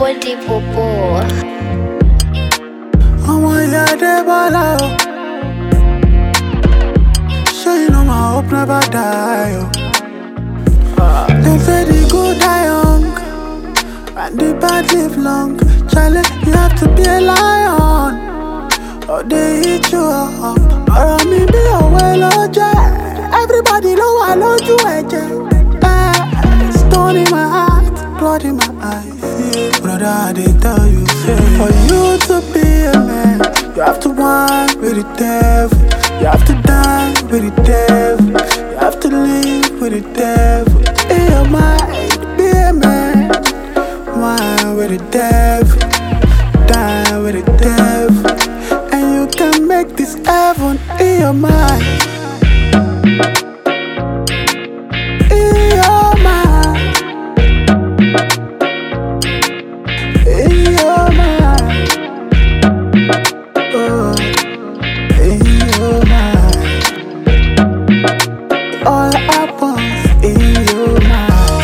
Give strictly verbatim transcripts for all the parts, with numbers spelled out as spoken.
body popo. Ọmọ ìyá Adébọ́lá o. Sure you know my hope never die o. Dem say the good die young and the bad live long. Charlie, you have to be a lion or they eat you up. Ọ̀rọ̀ mi bí òwe ló jẹ́. Everybody ló wà lójú ẹ̀jẹ̀. Eh, stone in my heart, blood in my eyes. Yeah. Brother, I dey tell you, say for you to be a man, you have to wine with the devil. You have to die with the devil. You have to live with the devil. In your mind, be a man. Wine with the devil. Die with the devil. And you can make this heaven in your mind. In your mind. In your mind. Oh. In your mind. It all happens in your mind.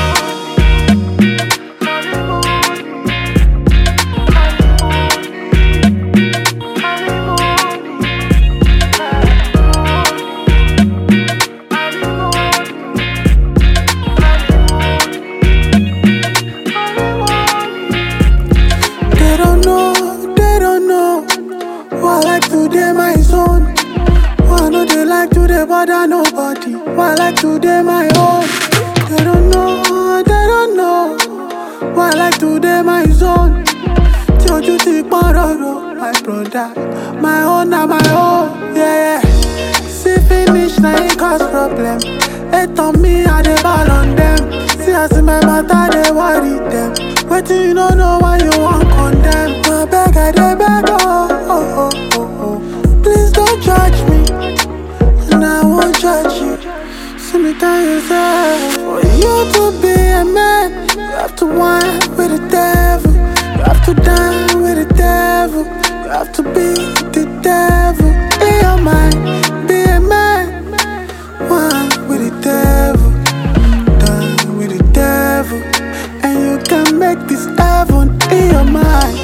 They don't know, they don't know. Why I like today my zone? Why no they like today bother nobody? Why I like today my own? They don't know, they don't know. Why I like today my zone? Till you think my brother, my own na my own, yeah yeah. See finish na it cause problem. Hate on me, I dey ball on them. See as in my matter they worry them. Wetin you no know why you want condemn? I beg, I dey beg, oh oh oh oh oh. Please don't judge me, and I won't judge you. See me tell you, say for you to be a man, you have to wine with the devil. You have to dine with the devil. You have to be the devil. In your mind, be a man. Wine with the devil. Dine with the devil. And you can make this heaven in your mind.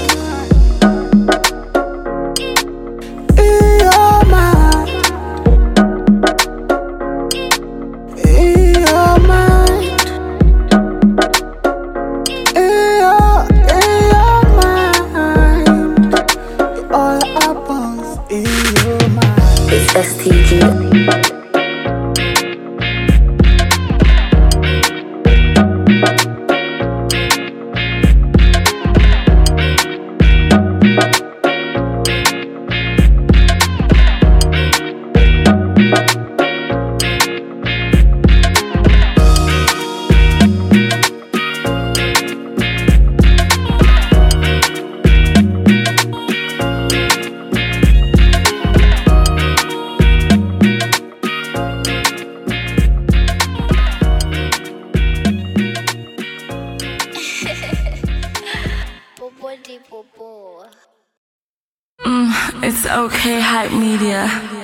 In your mind. In your mind. In your, in your mind. It all happens in your mind. It's S T G. Mm, it's okay, hype media.